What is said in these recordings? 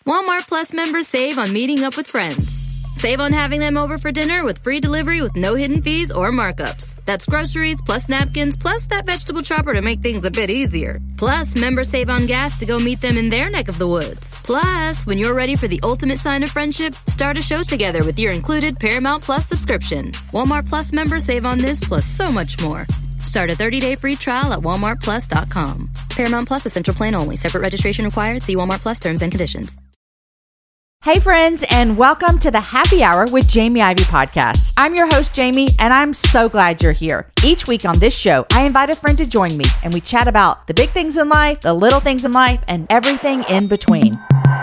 Walmart Plus members save on meeting up with friends. Save on having them over for dinner with free delivery with no hidden fees or markups. That's groceries, plus napkins, plus that vegetable chopper to make things a bit easier. Plus, members save on gas to go meet them in their neck of the woods. Plus, when you're ready for the ultimate sign of friendship, start a show together with your included Paramount Plus subscription. Walmart Plus members save on this plus so much more. Start a 30-day free trial at walmartplus.com. Paramount Plus Essential Plan only. Separate registration required. See Walmart Plus terms and conditions. Hey friends, and welcome to the Happy Hour with Jamie Ivey podcast. I'm your host, Jamie, and I'm so glad you're here. Each week on this show, I invite a friend to join me, and we chat about the big things in life, the little things in life, and everything in between.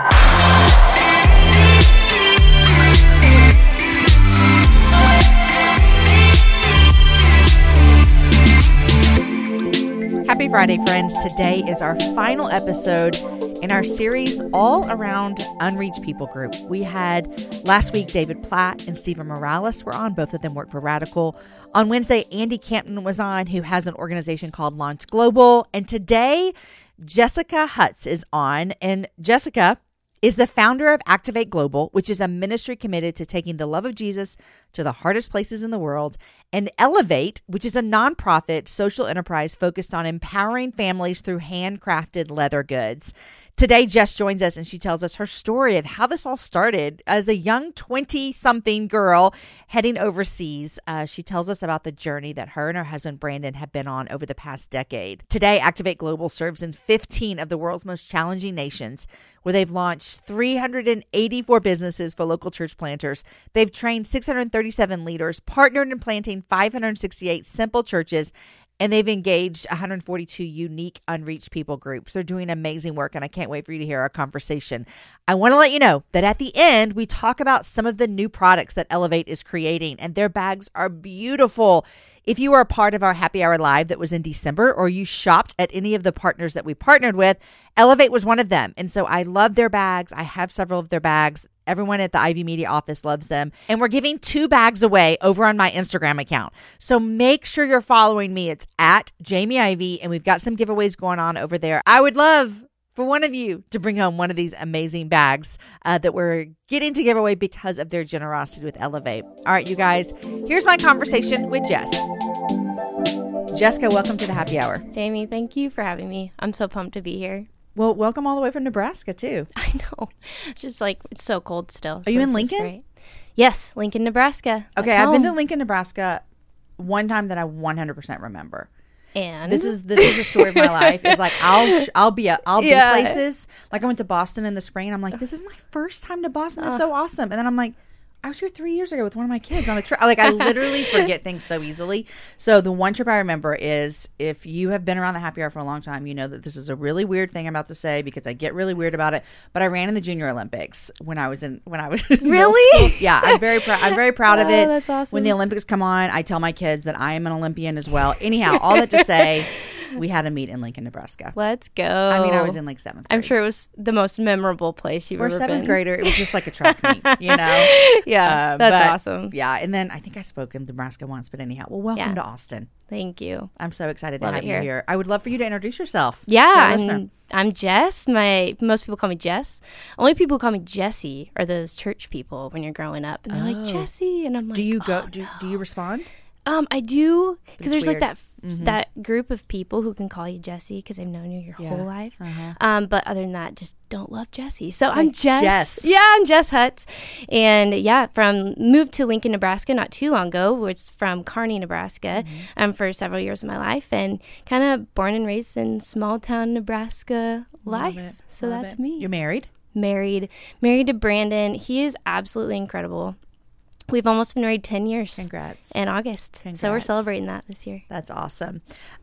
Happy Friday, friends. Today is our final episode in our series all around Unreached People Group. We had last week David Platt and Stephen Morales were on. Both of them work for Radical. On Wednesday, Andy Campton was on, who has an organization called Launch Global. And today, Jessica Hutz is on. And Jessica is the founder of Activate Global, which is a ministry committed to taking the love of Jesus to the hardest places in the world, and Elevate, which is a nonprofit social enterprise focused on empowering families through handcrafted leather goods. Today, Jess joins us and she tells us her story of how this all started as a young 20-something girl heading overseas. She tells us about the journey that her and her husband, Brandon, have been on over the past decade. Today, Activate Global serves in 15 of the world's most challenging nations, where they've launched 384 businesses for local church planters. They've trained 637 leaders, partnered in planting 568 simple churches, and they've engaged 142 unique unreached people groups. They're doing amazing work, and I can't wait for you to hear our conversation. I want to let you know that at the end, we talk about some of the new products that Elevate is creating, and their bags are beautiful. If you were a part of our Happy Hour Live that was in December, or you shopped at any of the partners that we partnered with, Elevate was one of them. And so I love their bags. I have several of their bags. Everyone at the Ivy Media office loves them. And we're giving 2 bags away over on my Instagram account. So make sure you're following me. It's at Jamie Ivey, and we've got some giveaways going on over there. I would love for one of you to bring home one of these amazing bags that we're getting to give away because of their generosity with Elevate. All right, you guys, here's my conversation with Jess. Jessica, welcome to the Happy Hour. Jamie, thank you for having me. I'm so pumped to be here. Well, welcome all the way from Nebraska, too. I know. It's just like, it's so cold still. Are you in Lincoln? Great. Yes, Lincoln, Nebraska. Okay, I've been to Lincoln, Nebraska one time that I 100% remember. And this is the story of my life. It's like I'll be places. Like I went to Boston in the spring, and I'm like, this is my first time to Boston. It's so awesome. And then I'm like, I was here 3 years ago with one of my kids on a trip. Like I literally forget things so easily. So the one trip I remember is, if you have been around the Happy Hour for a long time, you know that this is a really weird thing I'm about to say because I get really weird about it. But I ran in the Junior Olympics when I was really? Yeah, I'm very proud of it. That's awesome. When the Olympics come on, I tell my kids that I am an Olympian as well. Anyhow, all that to say, we had a meet in Lincoln, Nebraska. Let's go. I mean, I was in like 7th grade. I'm sure it was the most memorable place you've ever been. For a 7th grader, it was just like a track meet, you know? Yeah, that's awesome. Yeah, and then I think I spoke in Nebraska once, but anyhow. Well, welcome to Austin. Thank you. I'm so excited to have you here. I would love for you to introduce yourself. Yeah, I'm Jess. Most people call me Jess. Only people who call me Jessie are those church people when you're growing up. And they're like, Jessie. And I'm like, do you respond? I do, because there's weird. like that group of people who can call you Jessie because they've known you your whole life. But other than that, just don't love Jessie. So I'm Jess. Yeah, I'm Jess Hutz. And moved to Lincoln, Nebraska not too long ago, which is from Kearney, Nebraska, for several years of my life, and kind of born and raised in small town Nebraska life. So that's me. You're married? Married to Brandon. He is absolutely incredible. We've almost been married 10 years. Congrats. In August. Congrats. So we're celebrating that this year. That's awesome.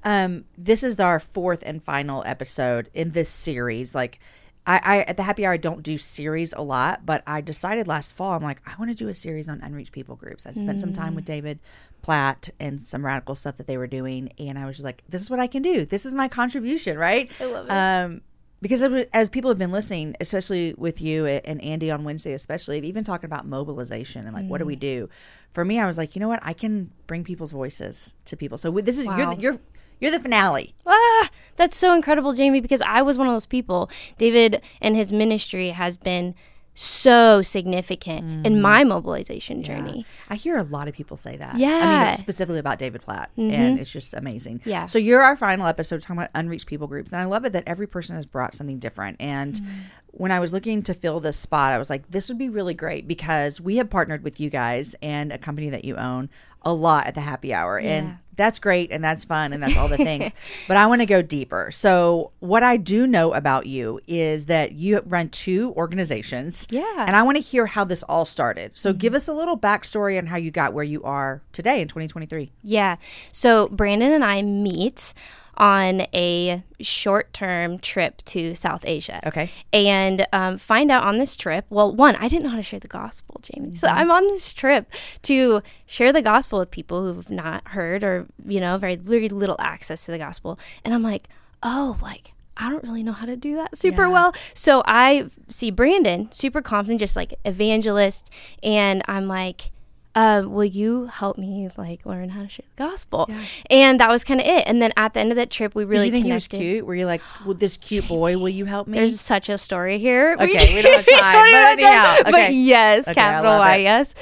This is our 4th and final episode in this series. Like, I at the Happy Hour, I don't do series a lot, but I decided last fall, I'm like, I want to do a series on unreached people groups. I spent some time with David Platt and some radical stuff that they were doing, and I was just like, this is what I can do. This is my contribution, right? I love it. Because as people have been listening, especially with you and Andy on Wednesday, especially, even talking about mobilization and like, what do we do? For me, I was like, you know what? I can bring people's voices to people. So this is You're the finale. That's so incredible, Jamie, because I was one of those people. David and his ministry has been so significant in my mobilization journey. I hear a lot of people say that. Yeah. I mean, specifically about David Platt, and it's just amazing. Yeah. So you're our final episode talking about unreached people groups, and I love it that every person has brought something different. And when I was looking to fill this spot, I was like, this would be really great because we have partnered with you guys and a company that you own a lot at the happy hour. Yeah. And that's great and that's fun and that's all the things. But I want to go deeper. So what I do know about you is that you run 2 organizations. Yeah. And I want to hear how this all started. So give us a little backstory on how you got where you are today in 2023. Yeah. So Brandon and I meet on a short-term trip to South Asia. Okay. And find out on this trip, well, one, I didn't know how to share the gospel, Jamie. So I'm on this trip to share the gospel with people who've not heard or, very little access to the gospel. And I'm like, I don't really know how to do that super well. So I see Brandon, super confident, just like evangelist. And I'm like, will you help me learn how to share the gospel? Yeah. And that was kind of it. And then at the end of that trip, we really connected. Did you think connected. He was cute? Were you like, well, this cute boy, will you help me? There's such a story here. Okay, we don't have time. But anyhow. Okay. But yes, okay, capital Y, yes.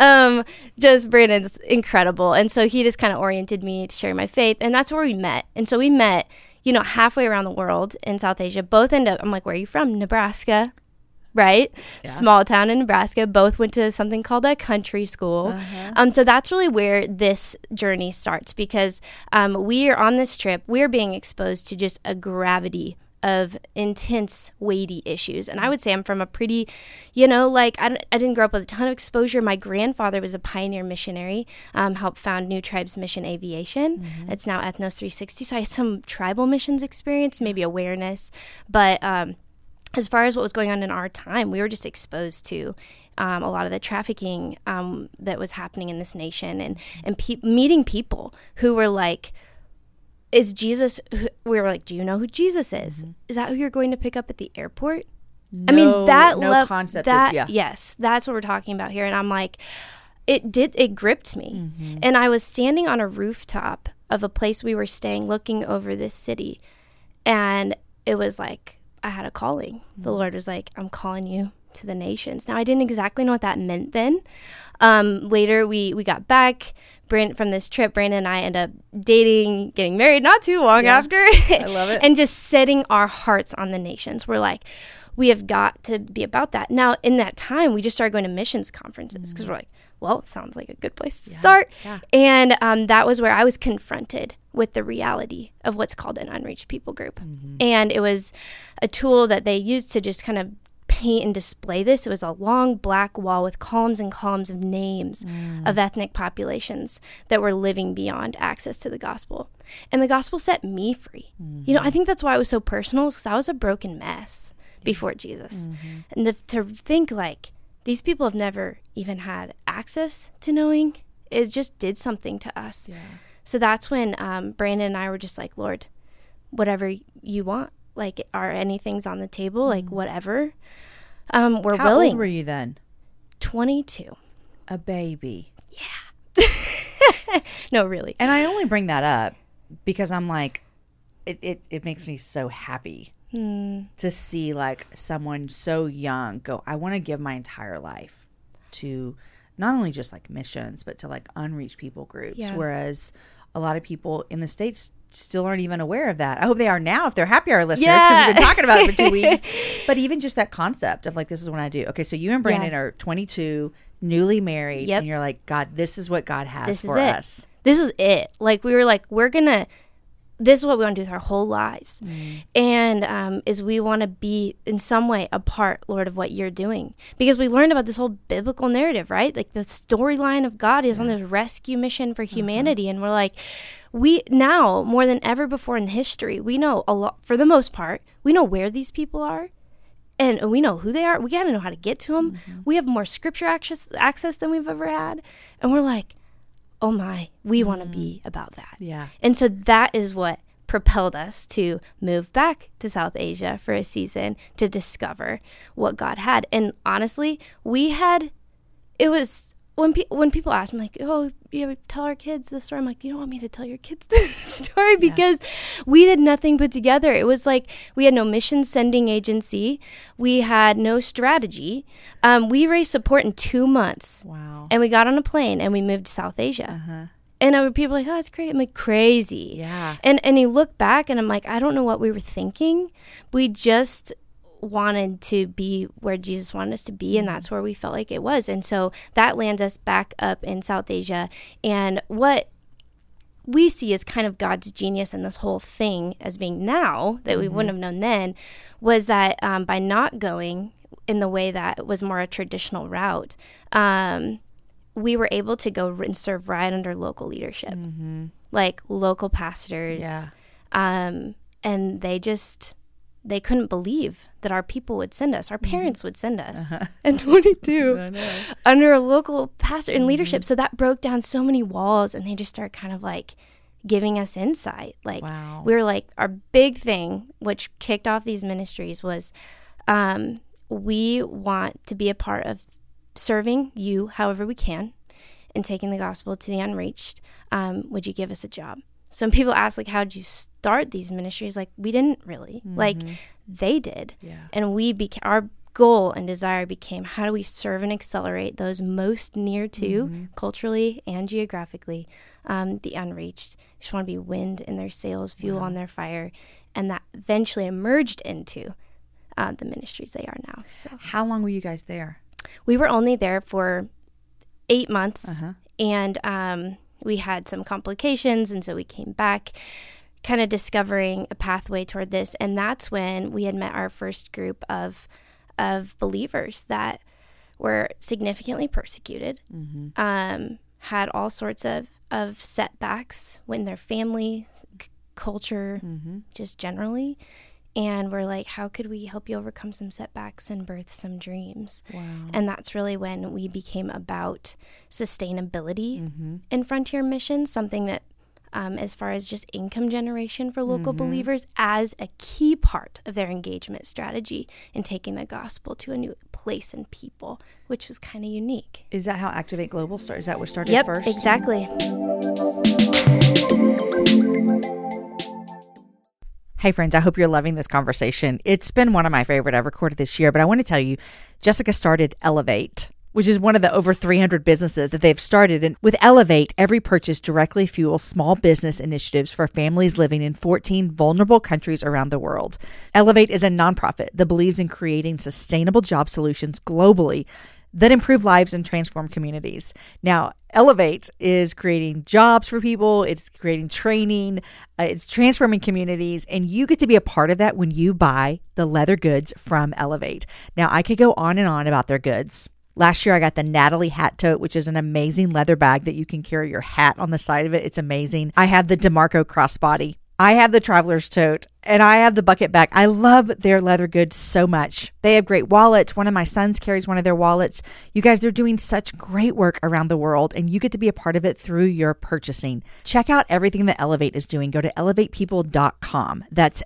Just Brandon's incredible. And so he just kind of oriented me to sharing my faith. And that's where we met. And so we met, halfway around the world in South Asia. Both end up, I'm like, where are you from? Nebraska. Right? Yeah. Small town in Nebraska. Both went to something called a country school. So that's really where this journey starts because we are on this trip. We're being exposed to just a gravity of intense, weighty issues. And I would say I'm from a pretty, I didn't grow up with a ton of exposure. My grandfather was a pioneer missionary, helped found New Tribes Mission Aviation. It's now Ethnos 360. So I had some tribal missions experience, maybe awareness. But as far as what was going on in our time, we were just exposed to a lot of the trafficking that was happening in this nation and meeting people who were like, is Jesus, we were like, do you know who Jesus is? Is that who you're going to pick up at the airport? No concept of, yes, that's what we're talking about here. And I'm like, it gripped me. And I was standing on a rooftop of a place we were staying looking over this city. And it was like, I had a calling. The Lord was like, I'm calling you to the nations. Now, I didn't exactly know what that meant then. Later, we got back from this trip. Brandon and I ended up dating, getting married not too long after. I love it. And just setting our hearts on the nations. We're like, we have got to be about that. Now, in that time, we just started going to missions conferences because we're like, well, it sounds like a good place to start. Yeah. And that was where I was confronted with the reality of what's called an unreached people group. And it was a tool that they used to just kind of paint and display this. It was a long black wall with columns and columns of names of ethnic populations that were living beyond access to the gospel. And the gospel set me free. I think that's why it was so personal, because I was a broken mess before Jesus. And to think these people have never even had access to knowing, it just did something to us. Yeah. So that's when Brandon and I were just like, Lord, whatever you want, are anything's on the table, whatever, we're willing. How old were you then? 22. A baby. Yeah. No, really. And I only bring that up because I'm like, it makes me so happy to see someone so young go, I want to give my entire life to not only just missions, but to unreached people groups. Yeah. Whereas a lot of people in the States still aren't even aware of that. I hope they are now if they're happy hour listeners, because we've been talking about it for 2 weeks. But even just that concept of this is what I do. Okay, so you and Brandon are 22, newly married, and you're like, God, this is what God has for us. This is it. We were like, this is what we want to do with our whole lives. And is we want to be in some way a part, Lord, of what you're doing. Because we learned about this whole biblical narrative, right? The storyline of God is on this rescue mission for humanity. And we're like, we now, more than ever before in history, we know a lot, for the most part, we know where these people are. And we know who they are. We got to know how to get to them. We have more scripture access than we've ever had. And we're like, oh my, we want to be about that. Yeah. And so that is what propelled us to move back to South Asia for a season to discover what God had. And honestly, it was when people ask me, like, oh, you tell our kids this story, I'm like, you don't want me to tell your kids this story, because we did nothing put together. It was like we had no mission sending agency. We had no strategy. We raised support in 2 months. Wow. And we got on a plane and we moved to South Asia. And people were like, oh, it's crazy. I'm like, crazy. Yeah. And you look back and I'm like, I don't know what we were thinking. We just wanted to be where Jesus wanted us to be, and that's where we felt like it was. And so that lands us back up in South Asia. And what we see as kind of God's genius in this whole thing as being now that we wouldn't have known then was that by not going in the way that was more a traditional route, we were able to go and serve right under local leadership, like local pastors. Yeah. And they couldn't believe that our people would send us. Our parents would send us in 22 under a local pastor and leadership. So that broke down so many walls, and they just started kind of like giving us insight. Like we were like, our big thing, which kicked off these ministries, was we want to be a part of serving you however we can and taking the gospel to the unreached. Would you give us a job? So when people ask, like, how did you start these ministries? Like, we didn't really. Like, they did. Yeah. And our goal and desire became, how do we serve and accelerate those most near to, culturally and geographically, the unreached? We just want to be wind in their sails, fuel on their fire. And that eventually emerged into the ministries they are now. So, how long were you guys there? We were only there for 8 months. And we had some complications, and so we came back kind of discovering a pathway toward this. And that's when we had met our first group of believers that were significantly persecuted, had all sorts of setbacks in their family, culture, just generally. And we're like, how could we help you overcome some setbacks and birth some dreams? Wow. And that's really when we became about sustainability in Frontier Missions, something that, as far as just income generation for local believers, as a key part of their engagement strategy in taking the gospel to a new place and people, which was kind of unique. Is that how Activate Global started? Is that what started first? Yep, exactly. Hey friends, I hope you're loving this conversation. It's been one of my favorite I've recorded this year, but I want to tell you, Jessica started Elevate, which is one of the over 300 businesses that they've started. And with Elevate, every purchase directly fuels small business initiatives for families living in 14 vulnerable countries around the world. Elevate is a nonprofit that believes in creating sustainable job solutions globally that improve lives and transform communities. Now, Elevate is creating jobs for people. It's creating training. It's transforming communities. And you get to be a part of that when you buy the leather goods from Elevate. Now, I could go on and on about their goods. Last year, I got the Natalie Hat Tote, which is an amazing leather bag that you can carry your hat on the side of it. It's amazing. I have the DeMarco Crossbody. I have the Traveler's Tote, and I have the Bucket Bag. I love their leather goods so much. They have great wallets. One of my sons carries one of their wallets. You guys, they're doing such great work around the world, and you get to be a part of it through your purchasing. Check out everything that Elevate is doing. Go to elevatepeople.com. That's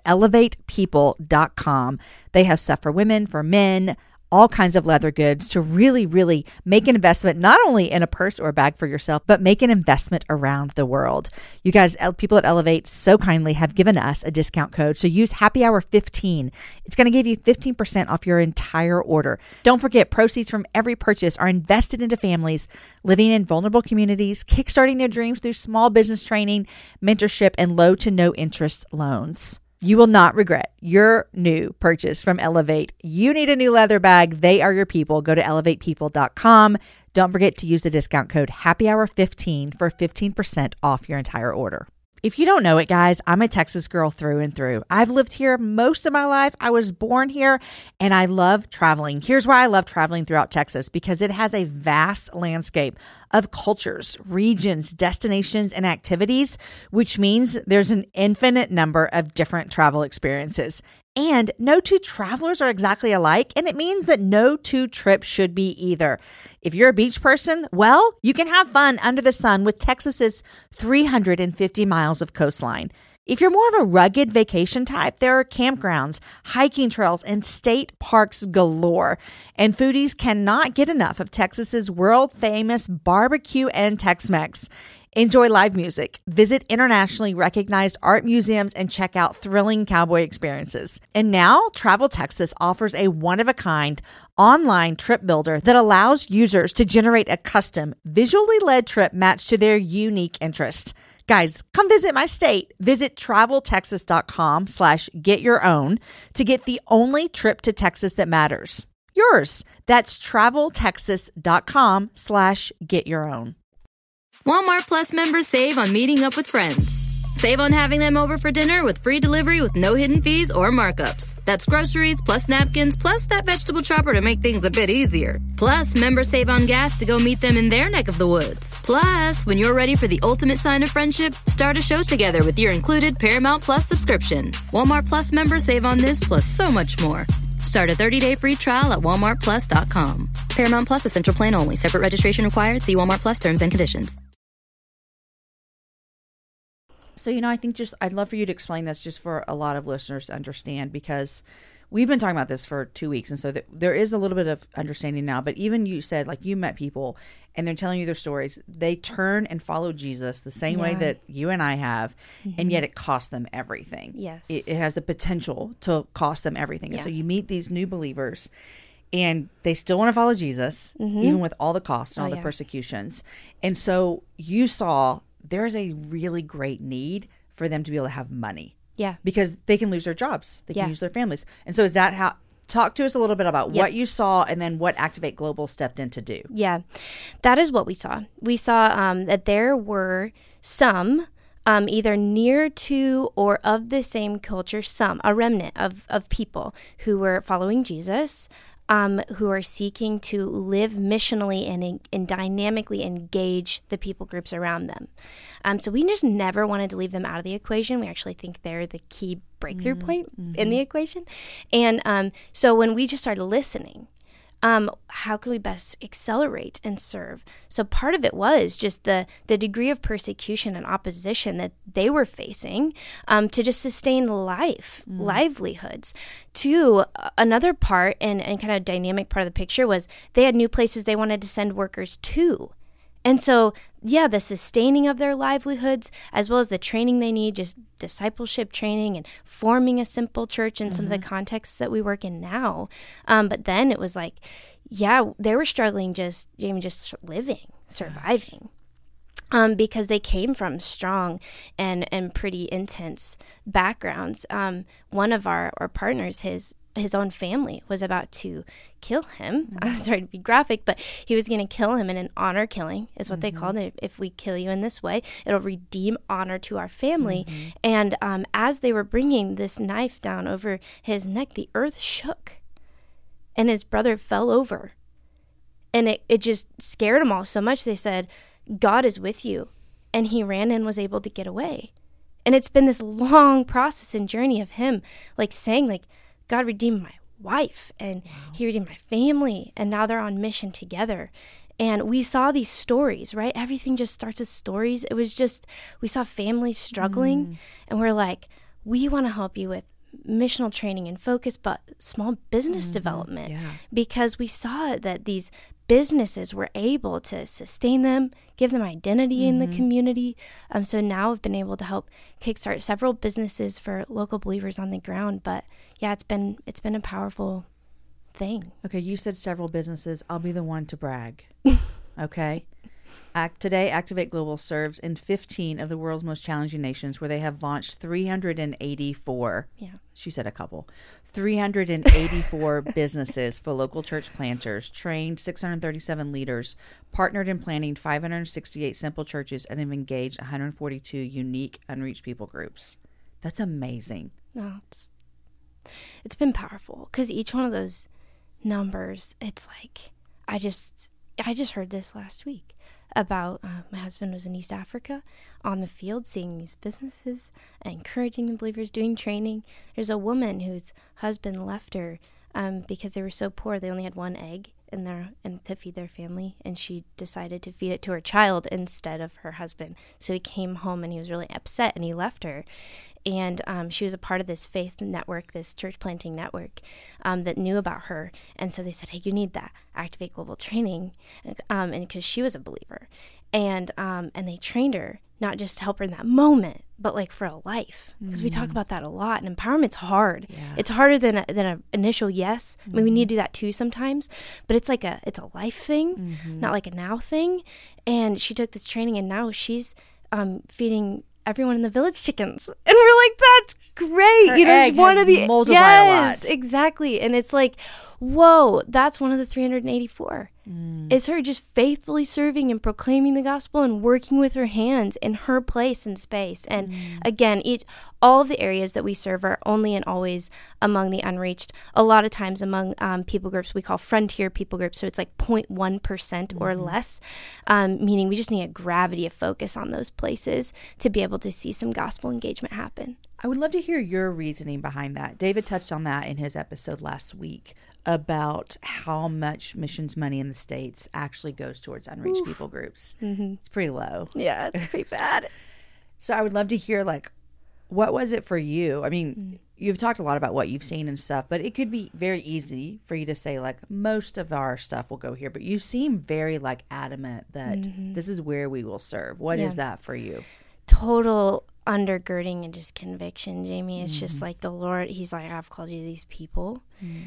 elevatepeople.com. They have stuff for women, for men, all kinds of leather goods to really, really make an investment, not only in a purse or a bag for yourself, but make an investment around the world. You guys, people at Elevate so kindly have given us a discount code. So use Happy Hour 15. It's going to give you 15% off your entire order. Don't forget, proceeds from every purchase are invested into families living in vulnerable communities, kickstarting their dreams through small business training, mentorship, and low to no interest loans. You will not regret your new purchase from Elevate. You need a new leather bag. They are your people. Go to elevatepeople.com. Don't forget to use the discount code HAPPYHOUR15 for 15% off your entire order. If you don't know it, guys, I'm a Texas girl through and through. I've lived here most of my life. I was born here, and I love traveling. Here's why I love traveling throughout Texas, because it has a vast landscape of cultures, regions, destinations, and activities, which means there's an infinite number of different travel experiences. And no two travelers are exactly alike, and it means that no two trips should be either. If you're a beach person, well, you can have fun under the sun with Texas's 350 miles of coastline. If you're more of a rugged vacation type, there are campgrounds, hiking trails, and state parks galore. And foodies cannot get enough of Texas's world-famous barbecue and Tex-Mex. Enjoy live music, visit internationally recognized art museums, and check out thrilling cowboy experiences. And now, Travel Texas offers a one-of-a-kind online trip builder that allows users to generate a custom, visually led trip matched to their unique interests. Guys, come visit my state. Visit traveltexas.com/getyourown to get the only trip to Texas that matters. Yours. That's traveltexas.com/getyourown. Walmart Plus members save on meeting up with friends. Save on having them over for dinner with free delivery with no hidden fees or markups. That's groceries plus napkins plus that vegetable chopper to make things a bit easier. Plus, members save on gas to go meet them in their neck of the woods. Plus, when you're ready for the ultimate sign of friendship, start a show together with your included Paramount Plus subscription. Walmart Plus members save on this plus so much more. Start a 30-day free trial at walmartplus.com. Paramount Plus Essential Plan only. Separate registration required. See Walmart Plus terms and conditions. So, I think I'd love for you to explain this just for a lot of listeners to understand, because we've been talking about this for 2 weeks. And so there is a little bit of understanding now. But even you said, like, you met people and they're telling you their stories. They turn and follow Jesus the same way that you and I have. Mm-hmm. And yet it costs them everything. Yes. It has the potential to cost them everything. And so you meet these new believers and they still want to follow Jesus, even with all the costs and all the persecutions. And so you saw there's a really great need for them to be able to have money. Yeah. Because they can lose their jobs. They can lose their families. And so is that how... Talk to us a little bit about what you saw and then what Activate Global stepped in to do. Yeah. That is what we saw. We saw that there were some... either near to or of the same culture, a remnant of people who were following Jesus, who are seeking to live missionally and dynamically engage the people groups around them. So we just never wanted to leave them out of the equation. We actually think they're the key breakthrough point in the equation. And so when we just started listening, how can we best accelerate and serve? So part of it was just the degree of persecution and opposition that they were facing to just sustain livelihoods. To another part and kind of dynamic part of the picture was they had new places they wanted to send workers to. And so, the sustaining of their livelihoods, as well as the training they need, just discipleship training and forming a simple church in some of the contexts that we work in now. But then it was like, they were struggling just living, surviving. Because they came from strong and pretty intense backgrounds. One of our partners, his own family was about to kill him. I'm sorry to be graphic, but he was going to kill him in an honor killing, is what they called it. If we kill you in this way, it'll redeem honor to our family. And as they were bringing this knife down over his neck, the earth shook and his brother fell over. And it just scared them all so much. They said, God is with you. And he ran and was able to get away. And it's been this long process and journey of him saying, God redeemed my wife and he redeemed my family, and now they're on mission together. And we saw these stories, right? Everything just starts with stories. It was just, we saw families struggling and we're like, we want to help you with missional training and focus, but small business development, because we saw that these businesses were able to sustain them, give them identity in the community. So now I've been able to help kickstart several businesses for local believers on the ground. But it's been a powerful thing. Okay, you said several businesses. I'll be the one to brag. Okay. Today, Activate Global serves in 15 of the world's most challenging nations, where they have launched 384. Yeah. She said a couple. 384 businesses for local church planters, trained 637 leaders, partnered in planning 568 simple churches, and have engaged 142 unique unreached people groups. That's amazing. No, it's been powerful, because each one of those numbers, it's like, I just heard this last week about my husband was in East Africa on the field seeing these businesses, encouraging the believers, doing training. There's a woman whose husband left her because they were so poor. They only had one egg and to feed their family, and she decided to feed it to her child instead of her husband. So he came home and he was really upset, and he left her. And she was a part of this faith network, this church planting network that knew about her. And so they said, hey, you need that Activate Global training, and because she was a believer. And they trained her, not just to help her in that moment, but like for a life. Because we talk about that a lot. And empowerment's hard. Yeah. It's harder than an initial yes. I mean, we need to do that too sometimes. But it's like it's a life thing, not like a now thing. And she took this training, and now she's feeding everyone in the village chickens. And we're like, that's great. Her egg one has of the multiplied yes, a lot. Exactly. And it's like, whoa, that's one of the 384. It's her just faithfully serving and proclaiming the gospel and working with her hands in her place and space. And again, all of the areas that we serve are only and always among the unreached. A lot of times among people groups we call frontier people groups. So it's like 0.1% or less, meaning we just need a gravity of focus on those places to be able to see some gospel engagement happen. I would love to hear your reasoning behind that. David touched on that in his episode last week about how much missions money in the States actually goes towards unreached people groups. It's pretty low. Yeah, it's pretty bad. So I would love to hear, like, what was it for you? I mean, you've talked a lot about what you've seen and stuff, but it could be very easy for you to say, like, most of our stuff will go here. But you seem very, like, adamant that this is where we will serve. What is that for you? Total undergirding and just conviction, Jamie. It's just like the Lord, he's like, I've called you to these people.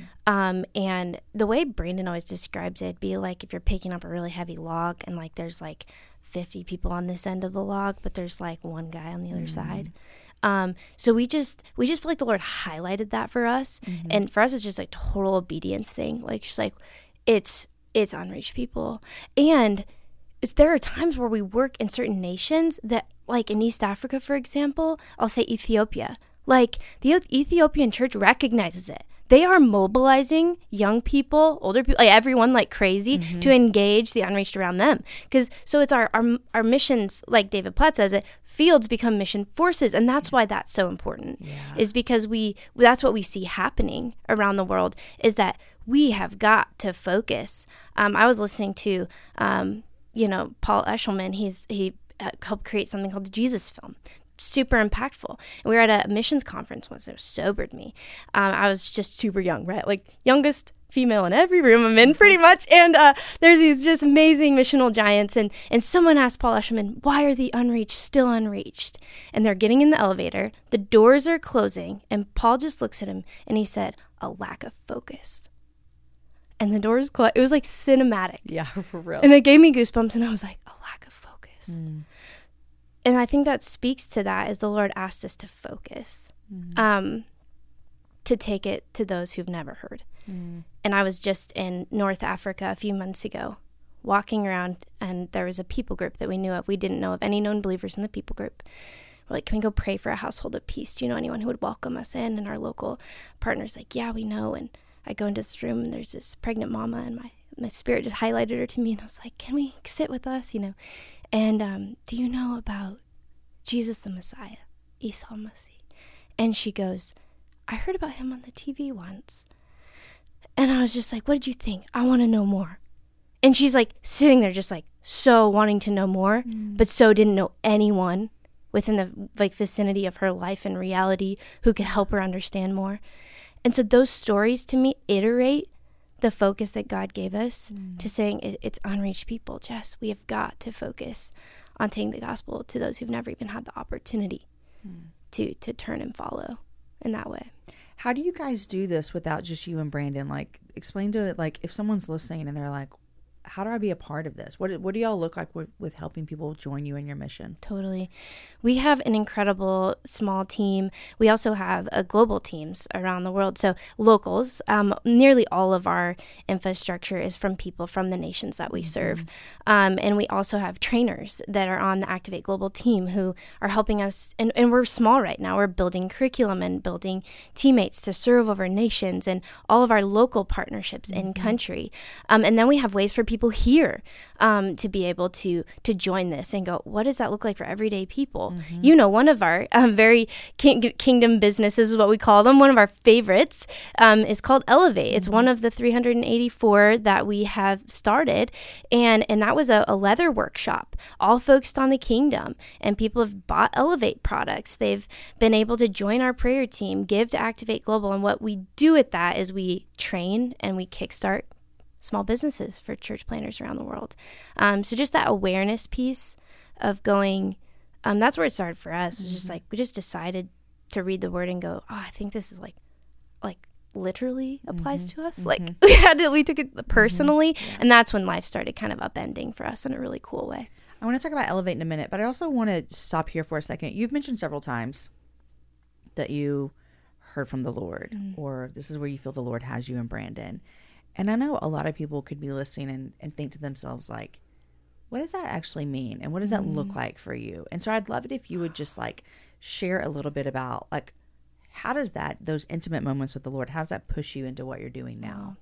And the way Brandon always describes it, it'd be like if you're picking up a really heavy log and like there's like 50 people on this end of the log, but there's like one guy on the other side. So we just feel like the Lord highlighted that for us. And for us, it's just like total obedience thing. Like, just like, it's unreached people. And there are times where we work in certain nations that, like in East Africa, for example, I'll say Ethiopia. Like, the Ethiopian church recognizes it. They are mobilizing young people, older people, like everyone like crazy to engage the unreached around them. So it's our missions, like David Platt says it, fields become mission forces. And that's why that's so important, is because that's what we see happening around the world, is that we have got to focus. I was listening to, Paul Eshelman. He helped create something called the Jesus Film. Super impactful. And we were at a missions conference once. It sobered me. I was just super young, right? Like, youngest female in every room I'm in, pretty much. And there's these just amazing missional giants. And someone asked Paul Eshelman, why are the unreached still unreached? And they're getting in the elevator. The doors are closing. And Paul just looks at him and he said, a lack of focus. And the doors closed. It was like cinematic. Yeah, for real. And it gave me goosebumps. And I was like, a lack of focus. And I think that speaks to that, is the Lord asked us to focus, to take it to those who've never heard. And I was just in North Africa a few months ago, walking around, and there was a people group that we knew of. We didn't know of any known believers in the people group. We're like, can we go pray for a household of peace? Do you know anyone who would welcome us in? And our local partner's like, yeah, we know. And I go into this room, and there's this pregnant mama, and my spirit just highlighted her to me, and I was like, can we sit with us, And do you know about Jesus the Messiah, Isa al-Masih? And she goes, I heard about him on the TV once. And I was just like, what did you think? I want to know more. And she's like sitting there just like so wanting to know more, but so didn't know anyone within the vicinity of her life and reality who could help her understand more. And so those stories to me iterate the focus that God gave us to saying it's unreached people. Jess, we have got to focus on taking the gospel to those who've never even had the opportunity to turn and follow in that way. How do you guys do this without just you and Brandon? Like, explain to it, like, if someone's listening and they're like, how do I be a part of this? What do y'all look like with helping people join you in your mission? Totally. We have an incredible small team. We also have global teams around the world. So locals, nearly all of our infrastructure is from people from the nations that we serve. And we also have trainers that are on the Activate Global team who are helping us. And we're small right now. We're building curriculum and building teammates to serve over nations and all of our local partnerships in country. And then we have ways for people here to be able to join this and go, what does that look like for everyday people? One of our very kingdom businesses is what we call them. One of our favorites is called Elevate. It's one of the 384 that we have started. And that was a leather workshop, all focused on the kingdom. And people have bought Elevate products. They've been able to join our prayer team, give to Activate Global. And what we do with that is we train and we kickstart small businesses for church planners around the world. So just that awareness piece of going, that's where it started for us. It was just like, we just decided to read the word and go, oh, I think this is like literally applies to us. Like we took it personally. And that's when life started kind of upending for us in a really cool way. I want to talk about Elevate in a minute, but I also want to stop here for a second. You've mentioned several times that you heard from the Lord, or this is where you feel the Lord has you and Brandon. And I know a lot of people could be listening and think to themselves, like, what does that actually mean? And what does that look like for you? And so I'd love it if you would just like share a little bit about like, how does those intimate moments with the Lord, how does that push you into what you're doing now?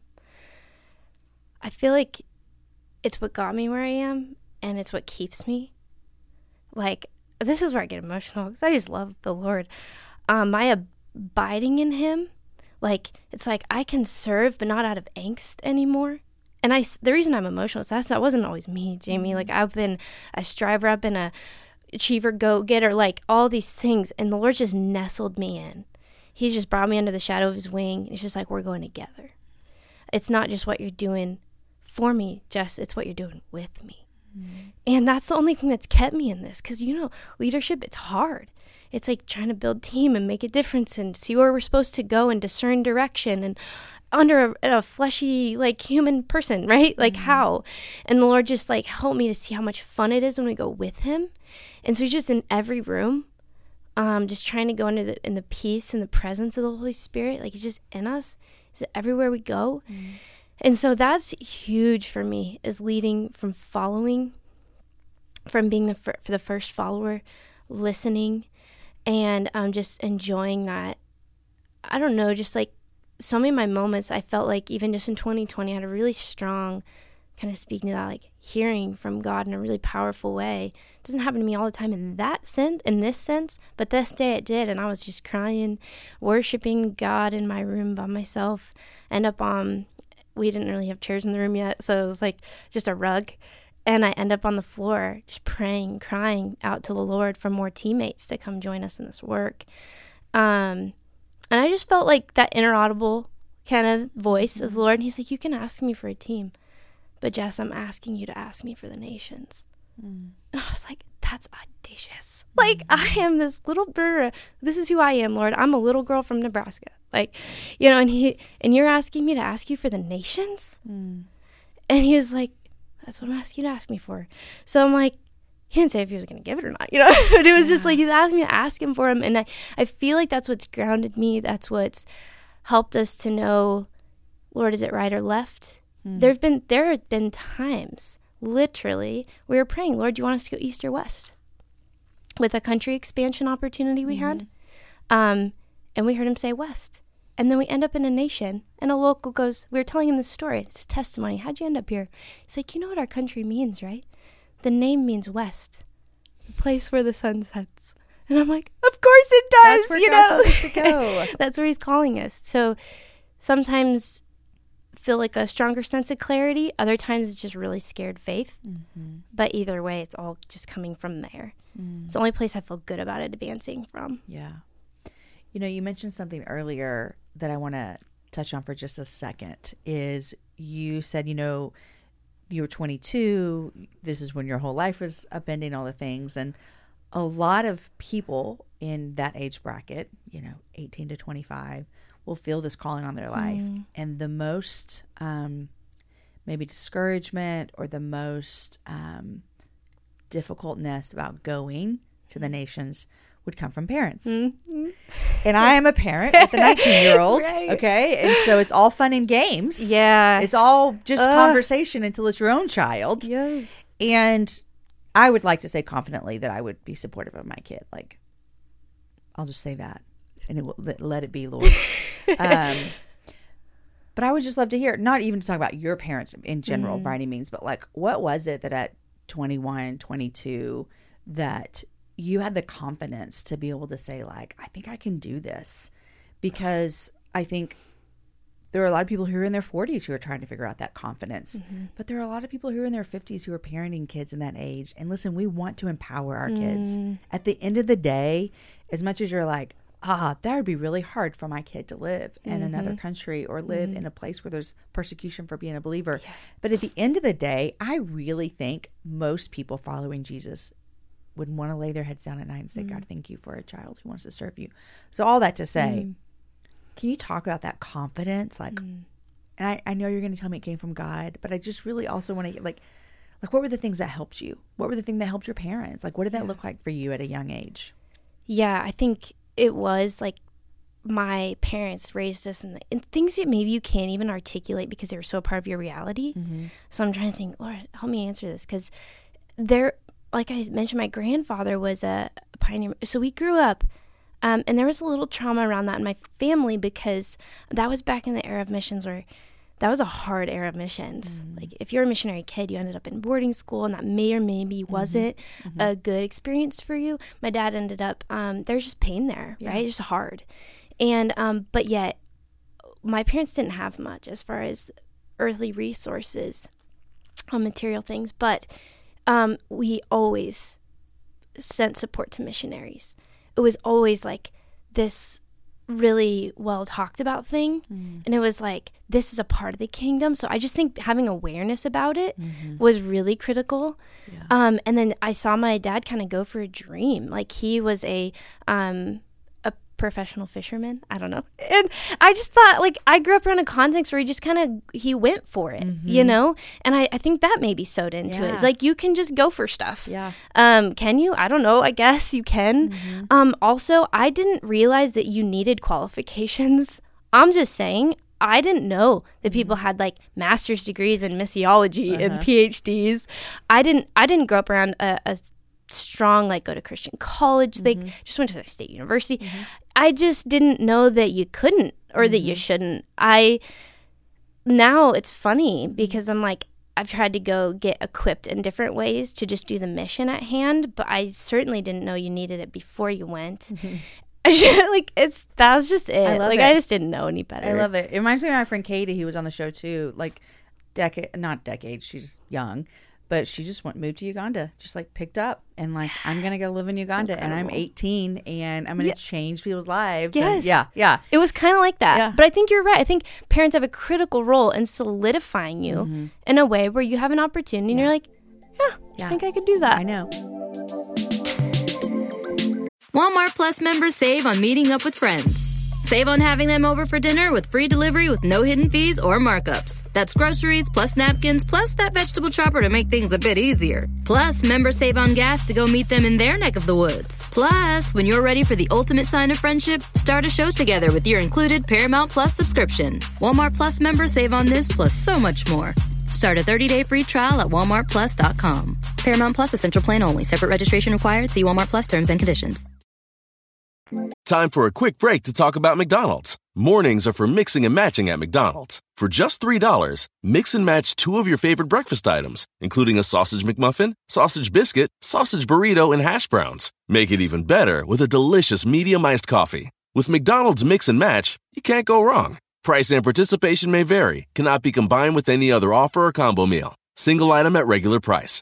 I feel like it's what got me where I am, and it's what keeps me. Like, this is where I get emotional because I just love the Lord. My abiding in him, like, it's like I can serve, but not out of angst anymore. And the reason I'm emotional is that wasn't always me, Jamie. Like, I've been a striver, I've been a achiever, go-getter, like all these things. And the Lord just nestled me in. He's just brought me under the shadow of his wing. It's just like, we're going together. It's not just what you're doing for me, Jess, it's what you're doing with me. And that's the only thing that's kept me in this. Because, leadership, it's hard. It's like trying to build team and make a difference and see where we're supposed to go and discern direction and under a fleshy, like, human person, right? Like, how? And the Lord just, like, helped me to see how much fun it is when we go with him. And so he's just in every room, just trying to go in the peace and the presence of the Holy Spirit. Like, he's just in us. He's everywhere we go. And so that's huge for me, is leading from following, from being the first follower, listening, and just enjoying that. I don't know, just like so many of my moments, I felt like even just in 2020, I had a really strong kind of speaking to that, like hearing from God in a really powerful way. It doesn't happen to me all the time in this sense, but this day it did. And I was just crying, worshiping God in my room by myself. We didn't really have chairs in the room yet, so it was like just a rug. And I end up on the floor just praying, crying out to the Lord for more teammates to come join us in this work. And I just felt like that inaudible kind of voice of the Lord. And he's like, you can ask me for a team, but Jess, I'm asking you to ask me for the nations. And I was like, that's audacious. Like, I am this little bird. This is who I am, Lord. I'm a little girl from Nebraska. Like, and you're asking me to ask you for the nations? And he was like, that's what I'm asking you to ask me for. So I'm like, he didn't say if he was going to give it or not, but it was just like, he's asked me to ask him for him. And I feel like that's what's grounded me. That's what's helped us to know, Lord, is it right or left? There have been times, literally, we were praying, Lord, do you want us to go east or west? With a country expansion opportunity we had. And we heard him say west. And then we end up in a nation, and a local goes, we were telling him this story, it's his testimony. How'd you end up here? He's like, you know what our country means, right? The name means west, the place where the sun sets. And I'm like, of course it does, That's where God wants to go. That's where he's calling us. So sometimes feel like a stronger sense of clarity. Other times it's just really scared faith. But either way, it's all just coming from there. It's the only place I feel good about it advancing from. Yeah. You mentioned something earlier that I want to touch on for just a second, is you said, you were 22, this is when your whole life was upending, all the things. And a lot of people in that age bracket, 18 to 25, will feel this calling on their life. And the most maybe discouragement or the most difficultness about going to the nations would come from parents. And I am a parent with a 19-year-old. Right. Okay. And so it's all fun and games. Yeah. It's all just conversation until it's your own child. Yes. And I would like to say confidently that I would be supportive of my kid. Like, I'll just say that. And let it be, Lord. But But I would just love to hear, not even to talk about your parents in general by any means, but like, what was it that at 21, 22, that you had the confidence to be able to say, like, I think I can do this? Because I think there are a lot of people who are in their 40s who are trying to figure out that confidence. But there are a lot of people who are in their 50s who are parenting kids in that age. And listen, we want to empower our kids. At the end of the day, as much as you're like, that would be really hard for my kid to live in another country or live in a place where there's persecution for being a believer. Yeah. But at the end of the day, I really think most people following Jesus would want to lay their heads down at night and say, God, thank you for a child who wants to serve you. So all that to say, can you talk about that confidence? Like, and I know you're going to tell me it came from God, but I just really also want to get like, what were the things that helped you? What were the things that helped your parents? Like, what did that look like for you at a young age? Yeah, I think it was like my parents raised us in things that maybe you can't even articulate because they're so part of your reality. So I'm trying to think, Lord, help me answer this, because like I mentioned, my grandfather was a pioneer. So we grew up, and there was a little trauma around that in my family because that was back in the era of missions where that was a hard era of missions. Like if you're a missionary kid, you ended up in boarding school, and that may or maybe wasn't a good experience for you. My dad ended up, there's just pain there, right? It's just hard. And, but yet my parents didn't have much as far as earthly resources, material things, but we always sent support to missionaries. It was always like this really well talked about thing, and it was like, this is a part of the kingdom. So I just think having awareness about it was really critical. And then I saw my dad kind of go for a dream. Like he was a professional fisherman, I don't know, and I just thought, like, I grew up around a context where he went for it, you know, and I think that maybe sewed into it. It's like, you can just go for stuff. Can you? I don't know, I guess you can. Also, I didn't realize that you needed qualifications. I'm just saying, I didn't know that people had like master's degrees in missiology and PhDs. I didn't grow up around a strong, like, go to Christian college. They just went to a state university. I just didn't know that you couldn't or that you shouldn't. Now it's funny because I'm like, I've tried to go get equipped in different ways to just do the mission at hand, but I certainly didn't know you needed it before you went. Like, that was just it. I just didn't know any better. I love it. It reminds me of my friend Katie, who was on the show too. Like, she's young, but she just moved to Uganda, just like picked up and like, I'm going to go live in Uganda and I'm 18 and I'm going to change people's lives. Yes. And yeah. It was kind of like that. Yeah. But I think you're right. I think parents have a critical role in solidifying you in a way where you have an opportunity and you're like, I think I could do that. I know. Walmart Plus members save on meeting up with friends. Save on having them over for dinner with free delivery with no hidden fees or markups. That's groceries, plus napkins, plus that vegetable chopper to make things a bit easier. Plus, members save on gas to go meet them in their neck of the woods. Plus, when you're ready for the ultimate sign of friendship, start a show together with your included Paramount Plus subscription. Walmart Plus members save on this plus so much more. Start a 30-day free trial at walmartplus.com. Paramount Plus Essential Plan only. Separate registration required. See Walmart Plus terms and conditions. Time for a quick break to talk about McDonald's. Mornings are for mixing and matching at McDonald's. For just $3, mix and match 2 of your favorite breakfast items, including a sausage McMuffin, sausage biscuit, sausage burrito, and hash browns. Make it even better with a delicious medium iced coffee. With McDonald's Mix and Match, you can't go wrong. Price and participation may vary. Cannot be combined with any other offer or combo meal. Single item at regular price.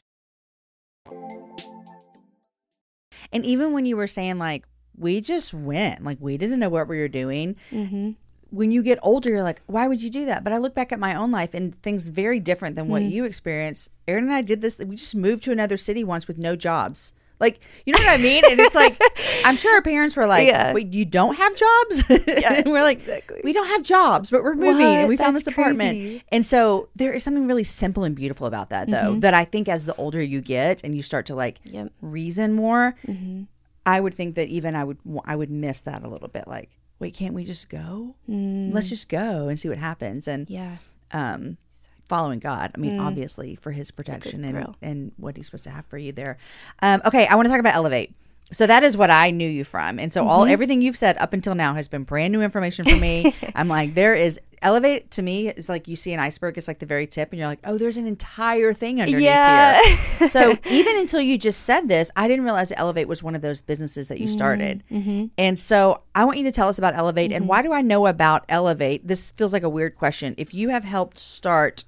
And even when you were saying, like, we just went, like, we didn't know what we were doing. When you get older, you're like, why would you do that? But I look back at my own life and things very different than what you experienced. Aaron and I did this. We just moved to another city once with no jobs. Like, you know what I mean? And it's like, I'm sure our parents were like, wait, you don't have jobs? And we're like, we don't have jobs, but we're moving. And we found this apartment. Crazy. And so there is something really simple and beautiful about that, though, that I think as the older you get and you start to like reason more, I would think that even I would miss that a little bit. Like, wait, can't we just go? Let's just go and see what happens. And following God, I mean, obviously for his protection and what he's supposed to have for you there. Okay, I want to talk about Elevate. So that is what I knew you from. And so everything you've said up until now has been brand new information for me. I'm like, there is Elevate to me is like you see an iceberg. It's like the very tip, and you're like, oh, there's an entire thing underneath here. So even until you just said this, I didn't realize that Elevate was one of those businesses that you started. And so I want you to tell us about Elevate. And why do I know about Elevate? This feels like a weird question. If you have helped start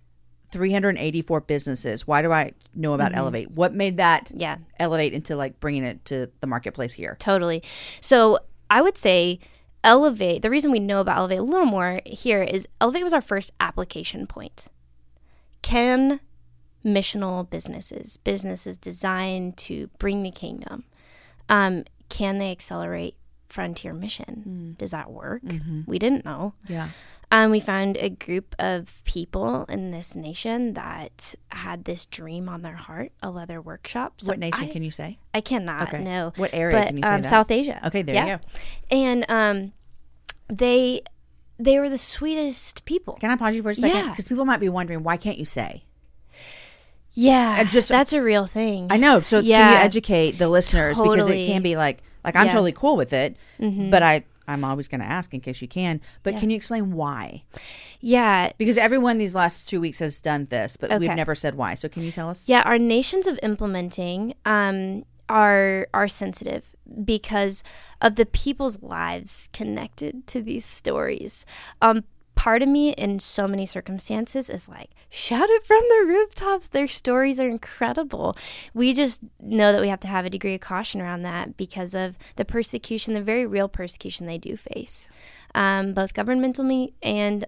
384 businesses, why do I know about Elevate? What made that Elevate into like bringing it to the marketplace here? Totally. So I would say Elevate, the reason we know about Elevate a little more here is Elevate was our first application point. Can missional businesses designed to bring the kingdom, can they accelerate frontier mission? Does that work? We didn't know. Yeah. We found a group of people in this nation that had this dream on their heart, a leather workshop. So what nation can you say? I cannot, no. What area can you say that? South Asia. Okay, there you go. And they were the sweetest people. Can I pause you for a second? Because people might be wondering, why can't you say? Yeah, that's a real thing. I know. So can you educate the listeners? Totally. Because it can be like I'm totally cool with it, but I'm always going to ask in case you can. But can you explain why? Yeah. Because everyone these last 2 weeks has done this, but we've never said why. So can you tell us? Yeah, our nations of implementing are sensitive because of the people's lives connected to these stories. Part of me in so many circumstances is like, shout it from the rooftops. Their stories are incredible. We just know that we have to have a degree of caution around that because of the persecution, the very real persecution they do face, both governmentally and